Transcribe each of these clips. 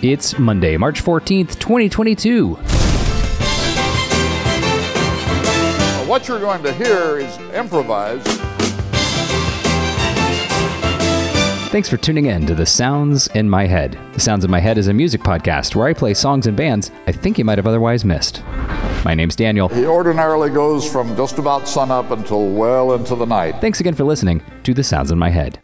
It's Monday, March 14th, 2022. What you're going to hear is improvised. Thanks for tuning in to The Sounds in My Head. The Sounds in My Head is a music podcast where I play songs and bands I think you might have otherwise missed. My name's Daniel. He ordinarily goes from just about sunup until well into the night. Thanks again for listening to The Sounds in My Head.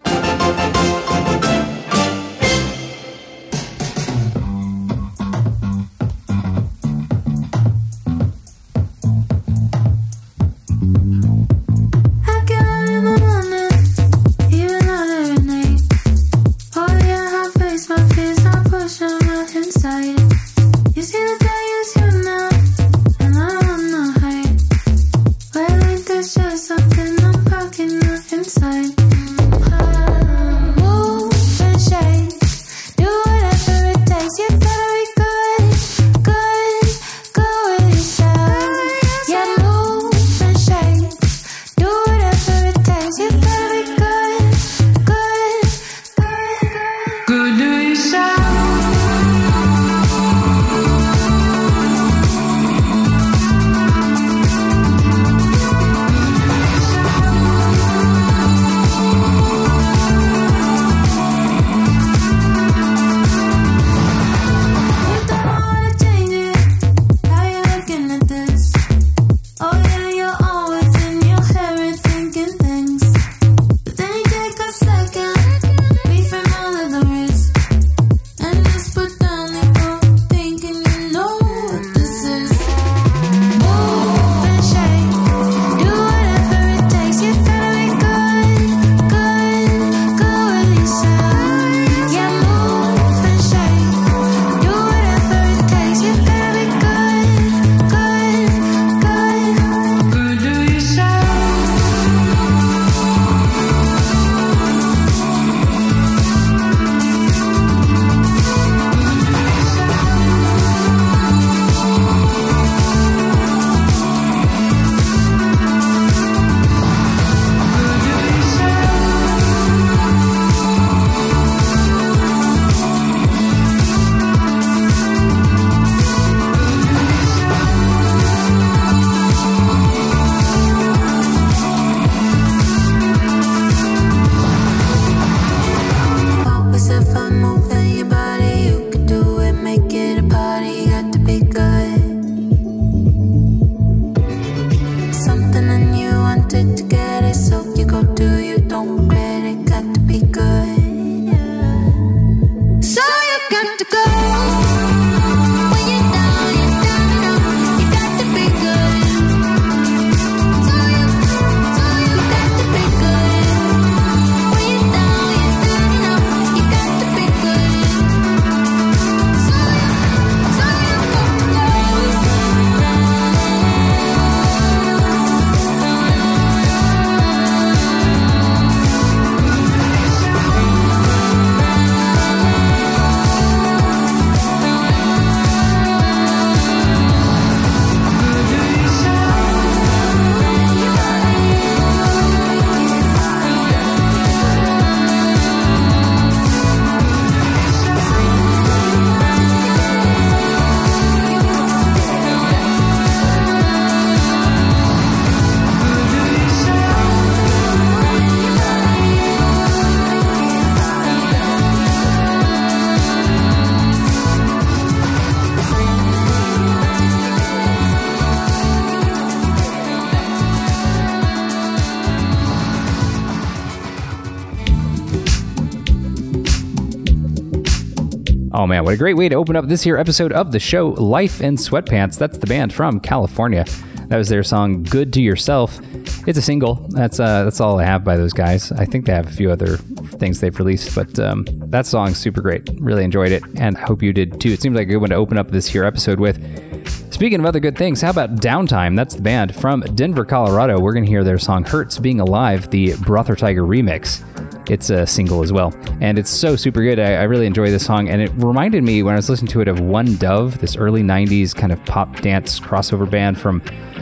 Oh man, what a great way to open up this here episode of the show, Life in Sweatpants. That's the band from California. That was their song, Good to Yourself. It's a single. That's all I have by those guys. I think they have a few other things they've released, but that song's super great. Really enjoyed it, and hope you did too. It seems like a good one to open up this here episode with. Speaking of other good things, how about Downtime? That's the band from Denver, Colorado. We're going to hear their song Hurts Being Alive, the Brother Tiger remix. It's a single as well, and it's so super good. I really enjoy this song, and it reminded me when I was listening to it of One Dove, this early 90s kind of pop dance crossover band from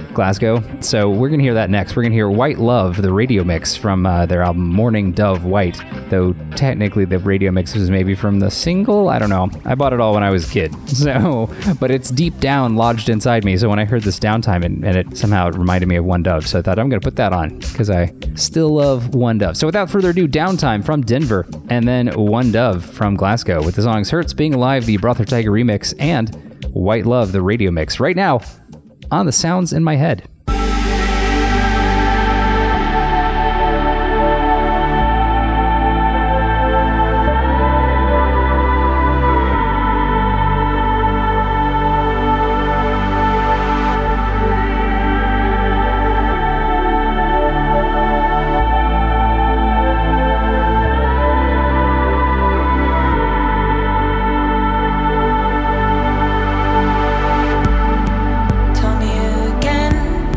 Glasgow. So we're going to hear that next. We're going to hear White Love, the radio mix from their album Morning Dove White, though technically the radio mix was maybe from the single. I don't know. I bought it all when I was a kid. So, but it's deep down lodged inside me. So when I heard this Downtime, and it somehow reminded me of One Dove. So I thought I'm going to put that on because I still love One Dove. So without further ado, Downtime from Denver, and then One Dove from Glasgow with the songs Hurts, Being Alive, the Brother Tiger remix, and White Love, the radio mix, right now on the Sounds in My Head. Tell me again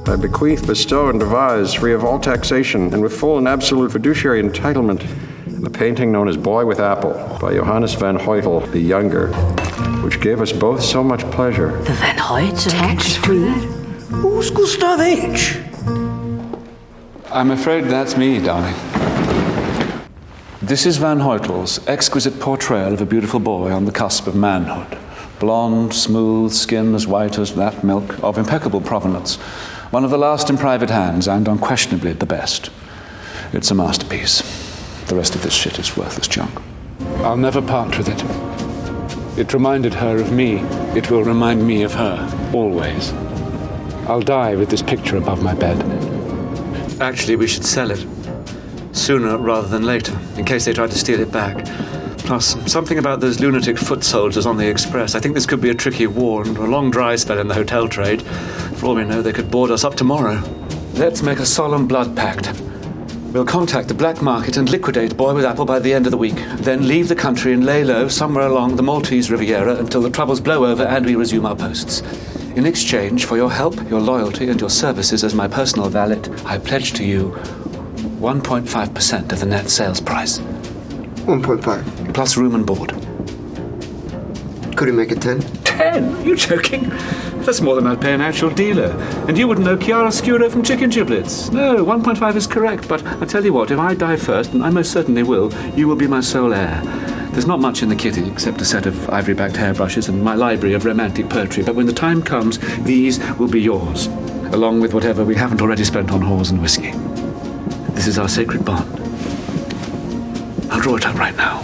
I bequeath, bestow, and devise, free of all taxation, and with full and absolute fiduciary entitlement, the painting known as Boy with Apple by Johannes van Hoytel the Younger, which gave us both so much pleasure. The Van Hoyts tax-free? Who's Gustav H? I'm afraid that's me, darling. This is Van Hoytel's exquisite portrayal of a beautiful boy on the cusp of manhood. Blonde, smooth, skin as white as that milk, of impeccable provenance. One of the last in private hands, and unquestionably the best. It's a masterpiece. The rest of this shit is worthless junk. I'll never part with it. It reminded her of me. It will remind me of her, always. I'll die with this picture above my bed. Actually, we should sell it. Sooner rather than later, in case they try to steal it back. Plus, something about those lunatic foot soldiers on the Express. I think this could be a tricky war and a long dry spell in the hotel trade. For all we know, they could board us up tomorrow. Let's make a solemn blood pact. We'll contact the black market and liquidate Boy with Apple by the end of the week. Then leave the country and lay low somewhere along the Maltese Riviera until the troubles blow over and we resume our posts. In exchange for your help, your loyalty, and your services as my personal valet, I pledge to you 1.5% of the net sales price. 1.5. Plus room and board. Could you make it 10? 10? Are you joking? That's more than I'd pay an actual dealer. And you wouldn't know chiaroscuro from chicken giblets. No, 1.5 is correct, but I tell you what, if I die first, and I most certainly will, you will be my sole heir. There's not much in the kitty except a set of ivory-backed hairbrushes and my library of romantic poetry, but when the time comes, these will be yours, along with whatever we haven't already spent on whores and whiskey. This is our sacred bond. I'll draw it up right now.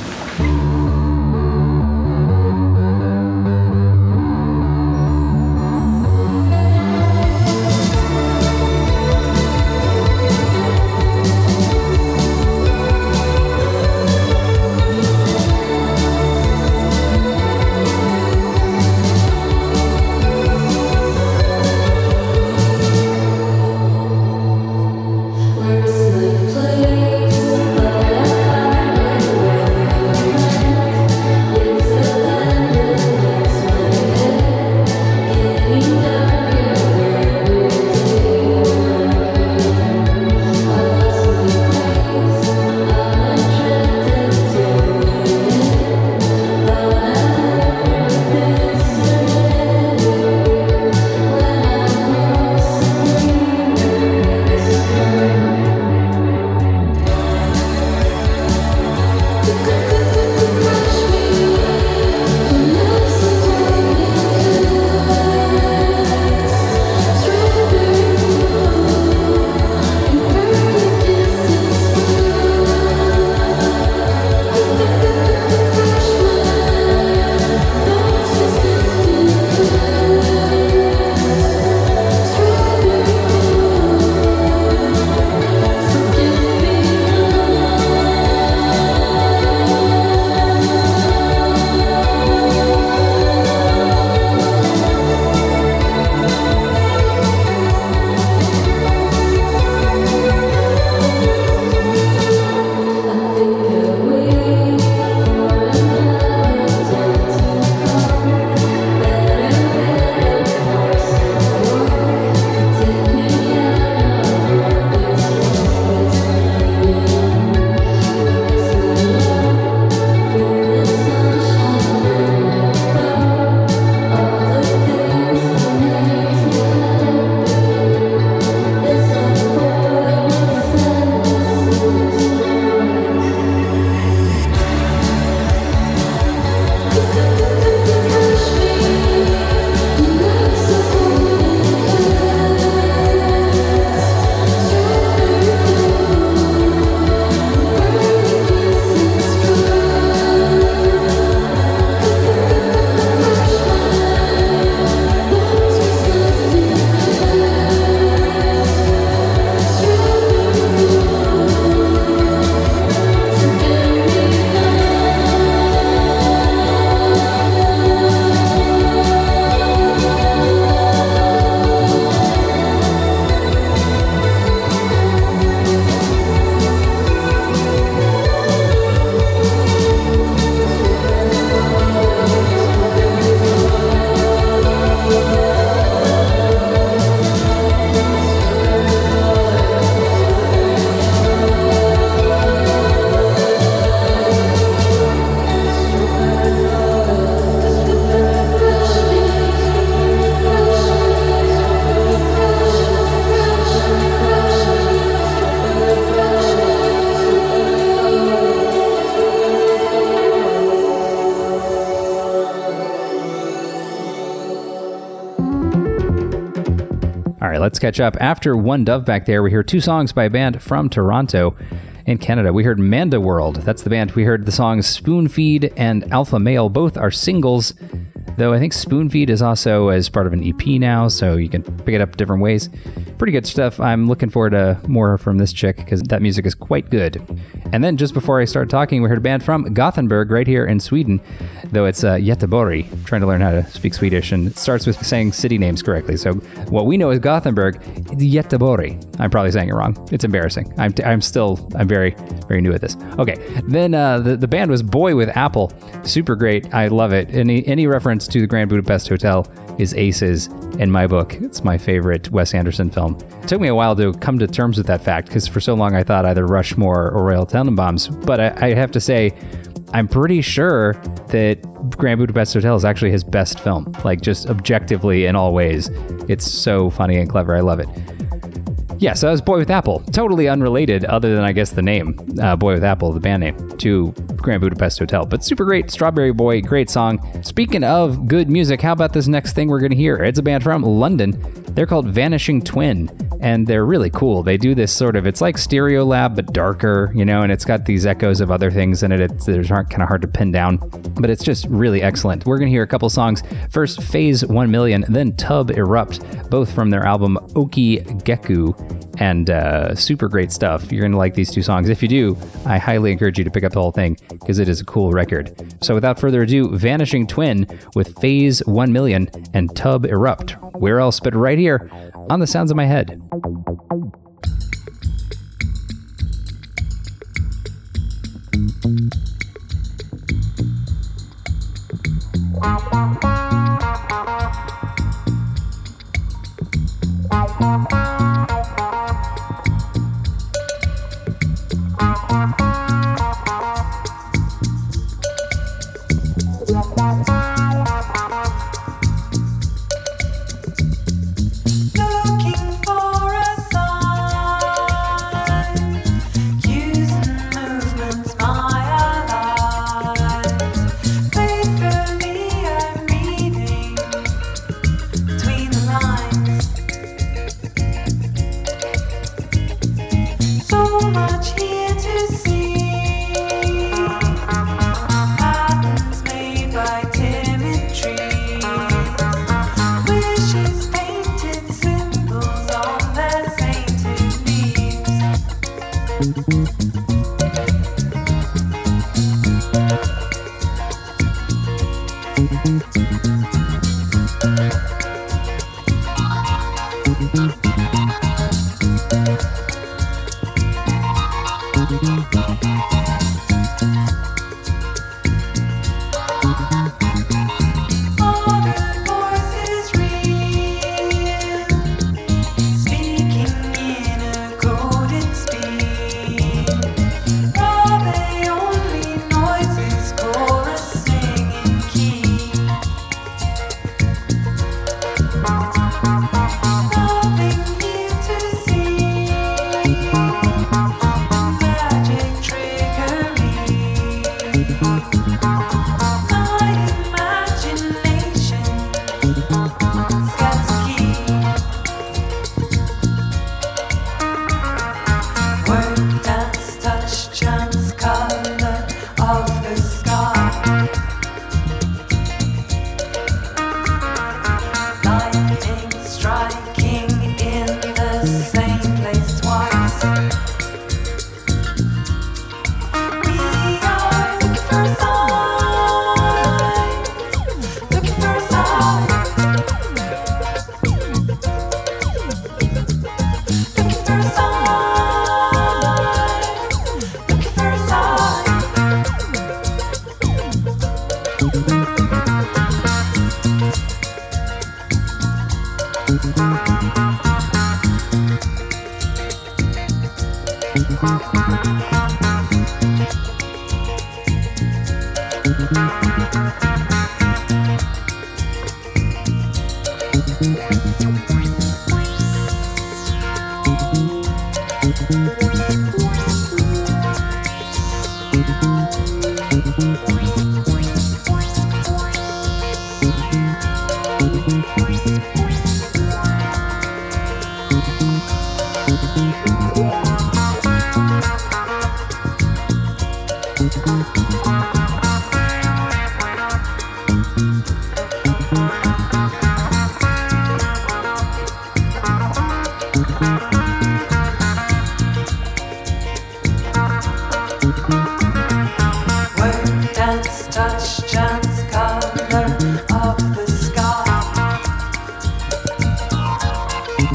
All right, let's catch up. After One Dove back there, we heard two songs by a band from Toronto in Canada. We heard Manda World. That's the band. We heard the songs Spoon Feed and Alpha Male. Both are singles, though I think Spoon Feed is also as part of an EP now, so you can pick it up different ways. Pretty good stuff. I'm looking forward to more from this chick because that music is quite good. And then just before I start talking, we heard a band from Gothenburg right here in Sweden, though it's Göteborg. Trying to learn how to speak Swedish, and it starts with saying city names correctly. So what we know is Gothenburg, Göteborg. I'm probably saying it wrong. It's embarrassing. I'm very, very new at this. Okay, then the band was Boy with Apple. Super great. I love it. Any reference to the Grand Budapest Hotel is aces in my book. It's my favorite Wes Anderson film. It took me a while to come to terms with that fact because for so long I thought either Rushmore or Royal Tenenbaums. But I have to say, I'm pretty sure that Grand Budapest Hotel is actually his best film, like just objectively in all ways. It's so funny and clever. I love it. Yeah, so that was Boy with Apple. Totally unrelated, other than, I guess, the name, Boy with Apple, the band name, to Grand Budapest Hotel. But super great. Strawberry Boy, great song. Speaking of good music, how about this next thing we're going to hear? It's a band from London. They're called Vanishing Twin, and they're really cool. They do this sort of, it's like Stereolab, but darker, you know, and it's got these echoes of other things in it. It's kind of hard to pin down, but it's just really excellent. We're going to hear a couple songs. First, Phase 1 Million, then Tub Erupt, both from their album Oki Geku, and super great stuff. You're going to like these two songs. If you do, I highly encourage you to pick up the whole thing because it is a cool record. So without further ado, Vanishing Twin with Phase 1 Million and Tub Erupt. Where else but right here on The Sounds of My Head.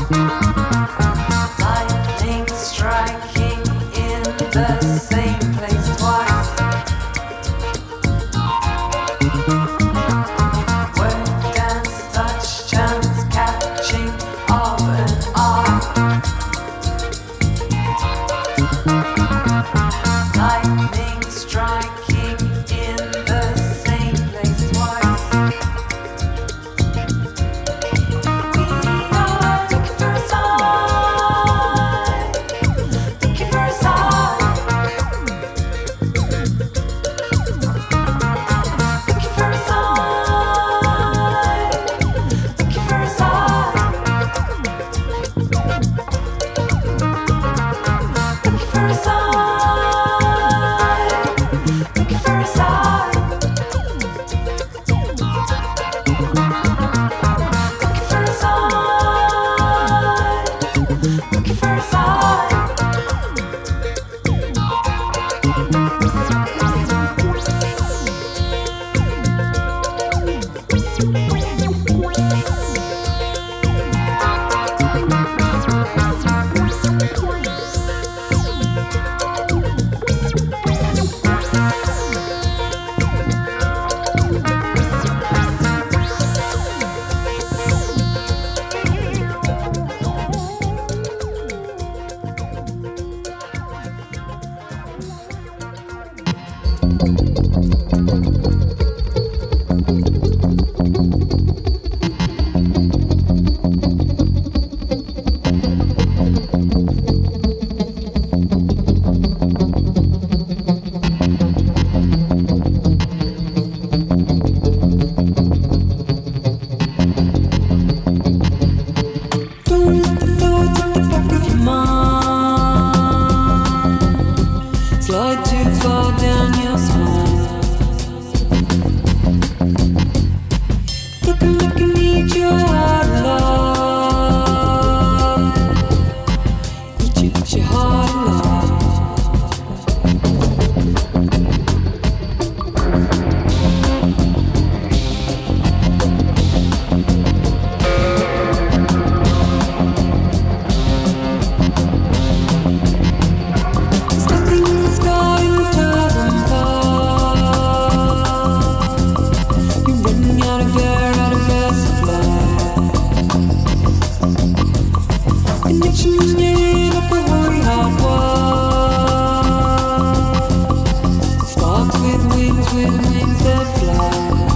Lightning striking in the same place twice. Word, dance, touch, chance, catching of an eye. Lightning striking in the same place twice. We are looking for a sign, looking for a sign, looking for a sign, looking for a sign, looking for a sign. Looking for a sign. Looking for a sign. Looking for a sign. Don't let the thoughts at the back of your mind slide too far down your spine. Look at me at your heart alive. Eat your heart alive. There's nothing in the sky that doesn't fall. You're running out of air supply. And it's in your head up a holy hot wall. Sparks with wings that fly.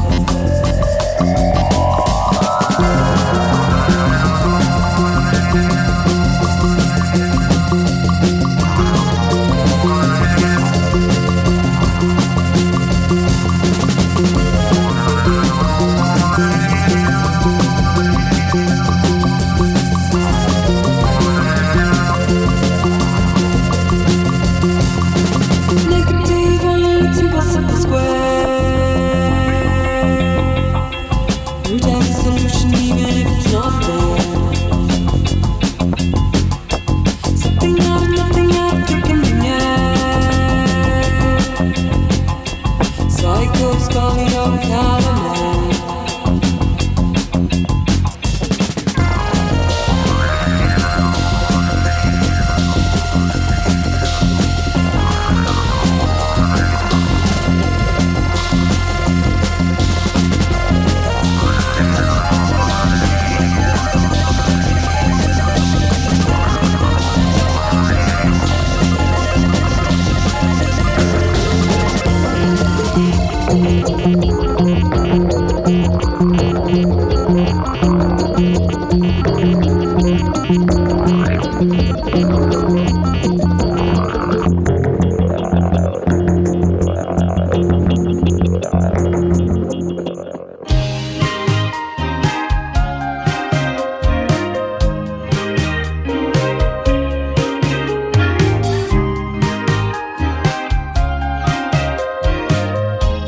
Negative on its impossible square. Root out a solution even if it's not there. Something out of nothing, out of thinking in the air. Psychos call me Don Calamari.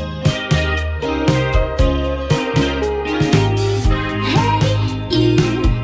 Hey, you.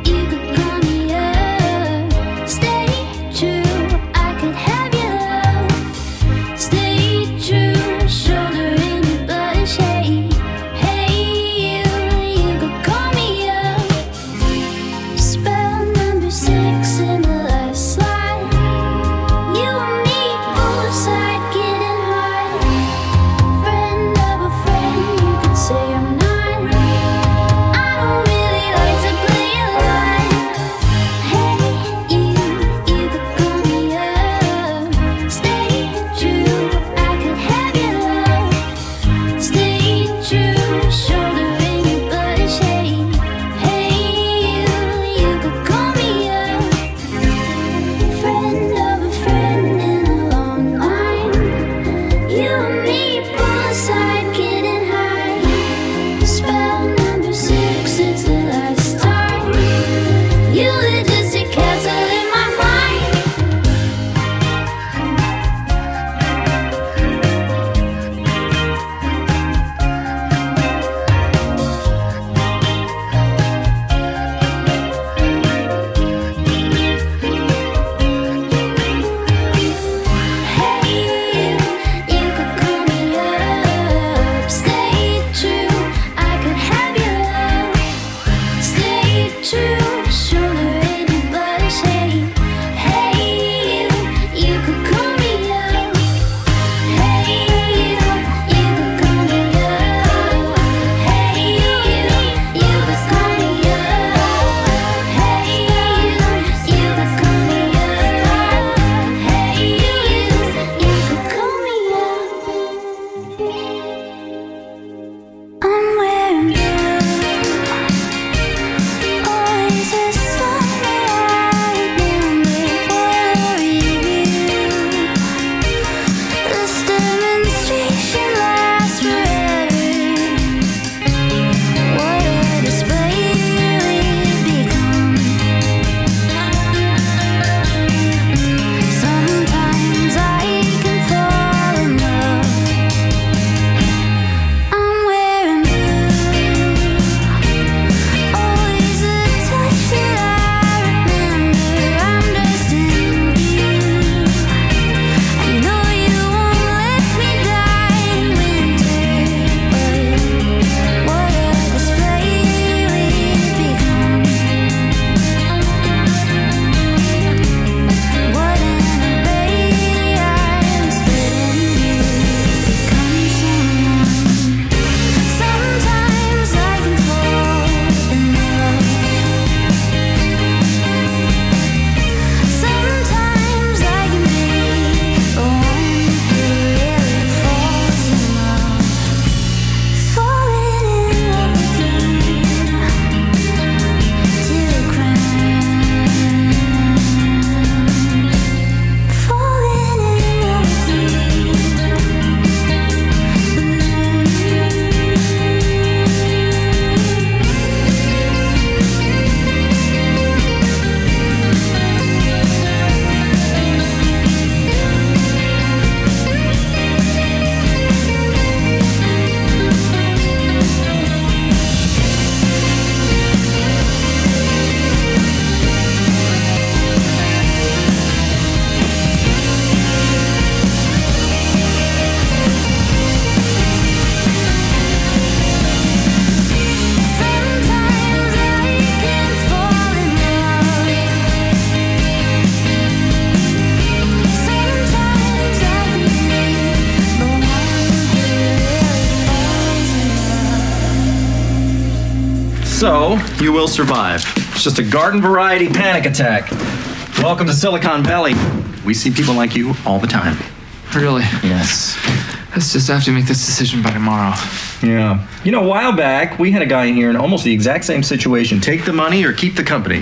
So, you will survive. It's just a garden variety panic attack. Welcome to Silicon Valley. We see people like you all the time. Really? Yes. Let's just have to make this decision by tomorrow. Yeah. You know, a while back, we had a guy in here in almost the exact same situation. Take the money or keep the company.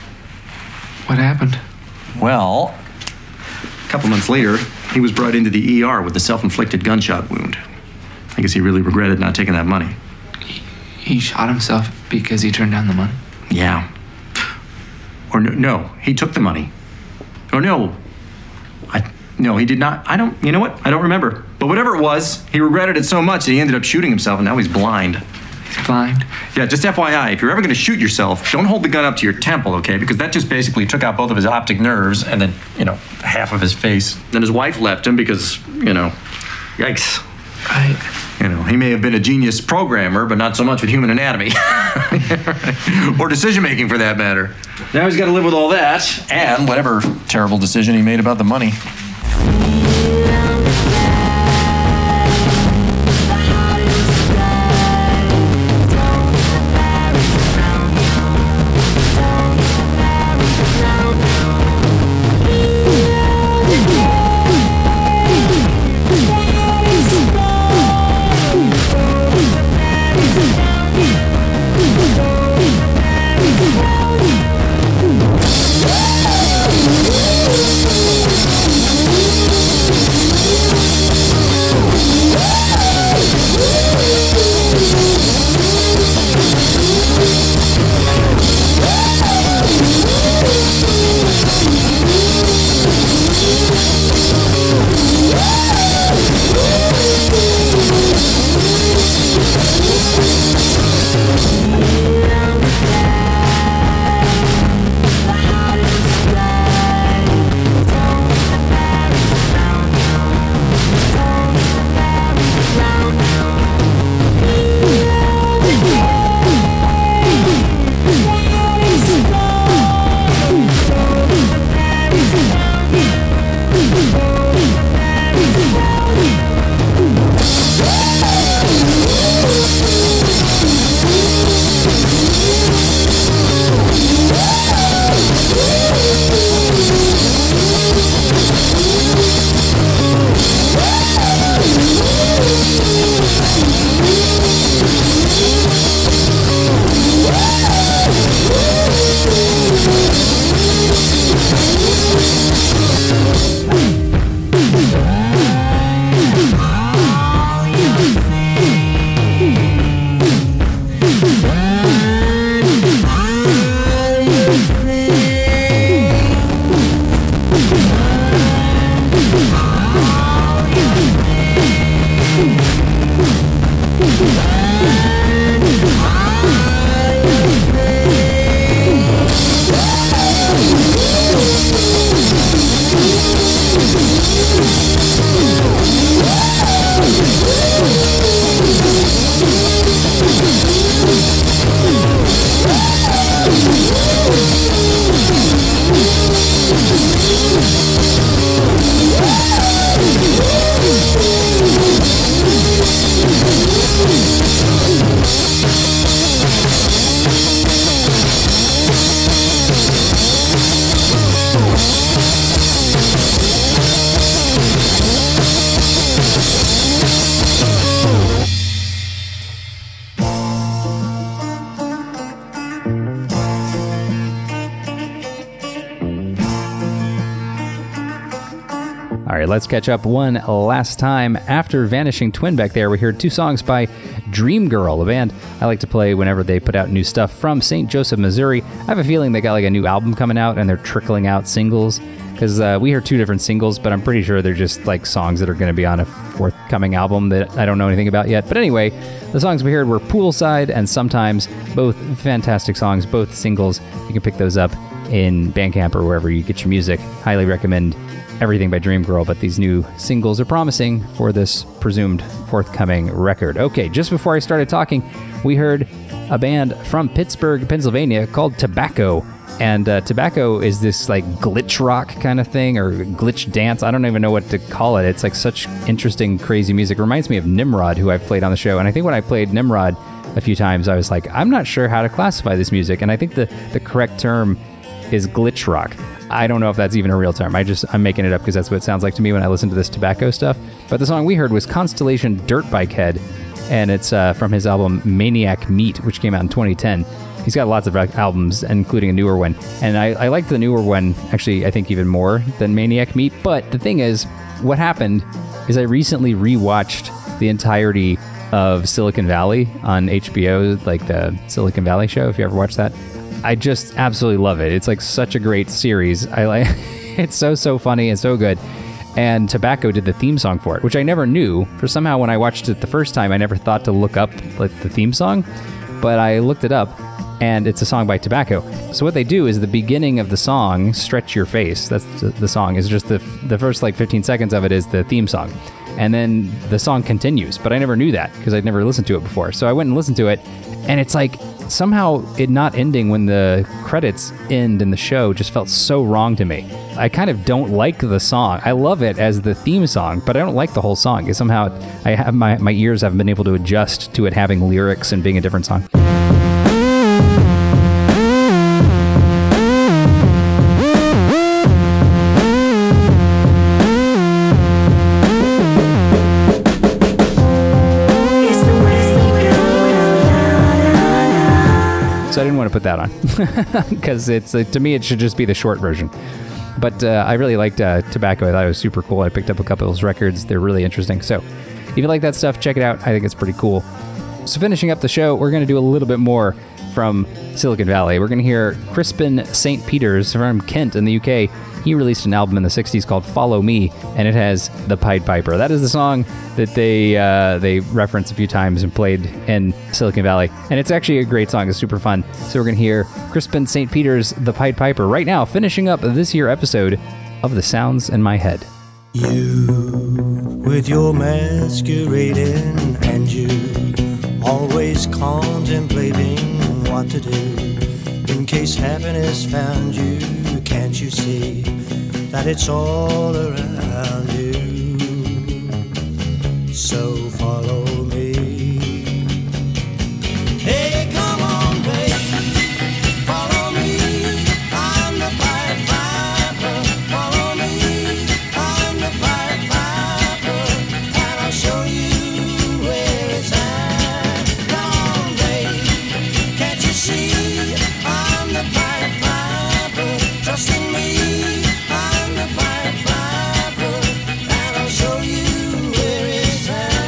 What happened? Well, a couple months later, he was brought into the ER with a self-inflicted gunshot wound. I guess he really regretted not taking that money. He shot himself because he turned down the money? Yeah. Or no, he took the money. Or no, he did not. You know what? I don't remember. But whatever it was, he regretted it so much that he ended up shooting himself, and now he's blind. He's blind? Yeah, just FYI, if you're ever going to shoot yourself, don't hold the gun up to your temple, okay? Because that just basically took out both of his optic nerves and then, half of his face. Then his wife left him because, yikes. He may have been a genius programmer, but not so much with human anatomy. Or decision-making, for that matter. Now he's got to live with all that, and whatever terrible decision he made about the money. right, let's catch up one last time. After Vanishing Twin back there, we heard 2 songs by Dream Girl, a band I like to play whenever they put out new stuff from St. Joseph, Missouri. I have a feeling they got like a new album coming out and they're trickling out singles, because we heard 2 different singles, but I'm pretty sure they're just like songs that are going to be on a forthcoming album that I don't know anything about yet. But anyway, the songs we heard were Poolside and Sometimes, both fantastic songs, both singles. You can pick those up in Bandcamp or wherever you get your music. Highly recommend everything by Dream Girl, but these new singles are promising for this presumed forthcoming record. Okay, just before I started talking, we heard a band from Pittsburgh, Pennsylvania called Tobacco. And Tobacco is this like glitch rock kind of thing, or glitch dance. I don't even know what to call it. It's like such interesting, crazy music. It reminds me of Nimrod, who I've played on the show. And I think when I played Nimrod a few times, I was like, I'm not sure how to classify this music. And I think the correct term is glitch rock. I don't know if that's even a real term. I'm making it up because that's what it sounds like to me when I listen to this Tobacco stuff. But the song we heard was Constellation Dirtbike Head, and it's from his album Maniac Meat, which came out in 2010. He's got lots of albums, including a newer one. And I liked the newer one, actually, I think even more than Maniac Meat. But the thing is, what happened is I recently rewatched the entirety of Silicon Valley on HBO, like the Silicon Valley show, if you ever watched that. I just absolutely love it. It's like such a great series. I like it's so funny and so good. And Tobacco did the theme song for it, which I never knew. For somehow when I watched it the first time, I never thought to look up like the theme song, but I looked it up, and it's a song by Tobacco. So what they do is the beginning of the song, Stretch Your Face, that's the song, is just the first like 15 seconds of it is the theme song. And then the song continues, but I never knew that because I'd never listened to it before. So I went and listened to it, and it's like somehow it not ending when the credits end in the show just felt so wrong to me. I kind of don't like the song. I love it as the theme song, but I don't like the whole song. It's somehow I have my ears haven't been able to adjust to it having lyrics and being a different song. So I didn't want to put that on because it's to me it should just be the short version. But I really liked Tobacco. I thought it was super cool. I picked up a couple of those records. They're really interesting. So if you like that stuff, check it out. I think it's pretty cool. So finishing up the show, we're going to do a little bit more from Silicon Valley. We're going to hear Crispin St. Peters from Kent in the UK. He released an album in the 60s called Follow Me, and it has The Pied Piper. That is the song that they reference a few times and played in Silicon Valley. And it's actually a great song. It's super fun. So we're going to hear Crispin St. Peters' The Pied Piper right now, finishing up this here episode of The Sounds in My Head. You, with your masquerading, and you always contemplating what to do in case happiness found you. Can't you see that it's all around you? So follow me. Hey, come on, baby, follow me. I'm the Pied Piper. Follow me. I'm the Pied Piper, and I'll show you where it's at. Come on, baby, can't you see? I'm the Pied Piper. Trust in me. I'm the Pied Piper, and I'll show you where it's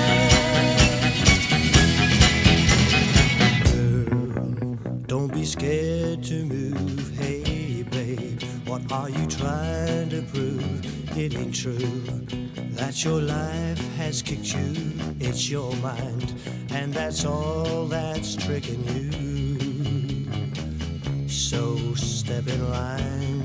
at. Girl, don't be scared to move. Hey, babe, what are you trying to prove? It ain't true that your life has kicked you. It's your mind, and that's all that's tricking you. So step in line.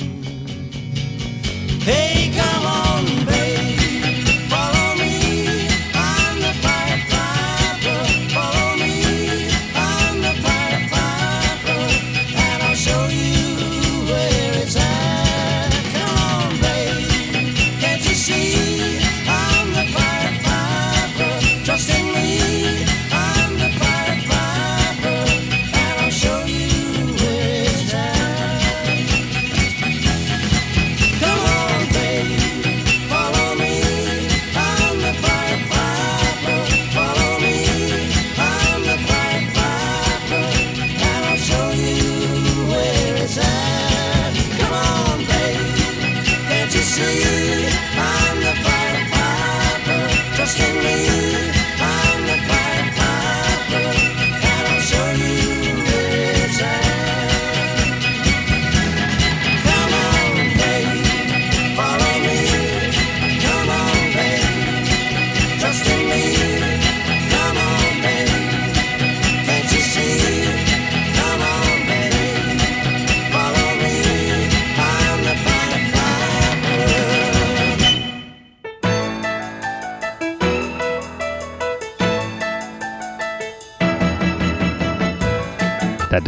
Hey, come on, babe, follow me. I'm the Pied Piper. Follow me. I'm the Pied Piper, and I'll show you where it's at. Come on, babe, can't you see? I'm the Pied Piper. Trust in me. I'm the Pied Piper, and I'll show you where it's at. Come on, baby.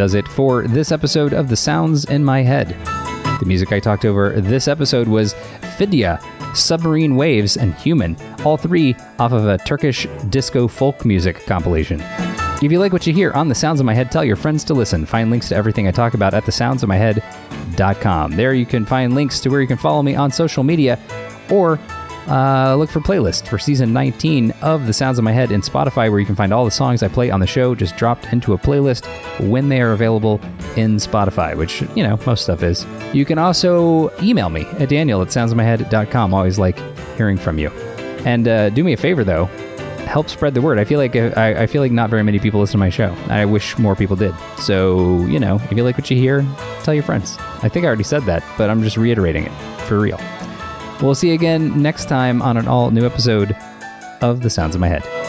does it for this episode of The Sounds in My Head. The music I talked over this episode was Fidya, Submarine Waves, and Human, all three off of a Turkish disco folk music compilation. If you like what you hear on The Sounds in My Head, tell your friends to listen. Find links to everything I talk about at thesoundsinmyhead.com. There you can find links to where you can follow me on social media, or look for playlists for season 19 of The Sounds in My Head in Spotify, where you can find all the songs I play on the show just dropped into a playlist when they are available in Spotify, which, you know, most stuff is. You can also email me at daniel@soundsinmyhead.com. Always like hearing from you. And do me a favor, though. Help spread the word. I feel like not very many people listen to my show. I wish more people did. So, you know, if you like what you hear, tell your friends. I think I already said that, but I'm just reiterating it for real. We'll see you again next time on an all-new episode of The Sounds in My Head.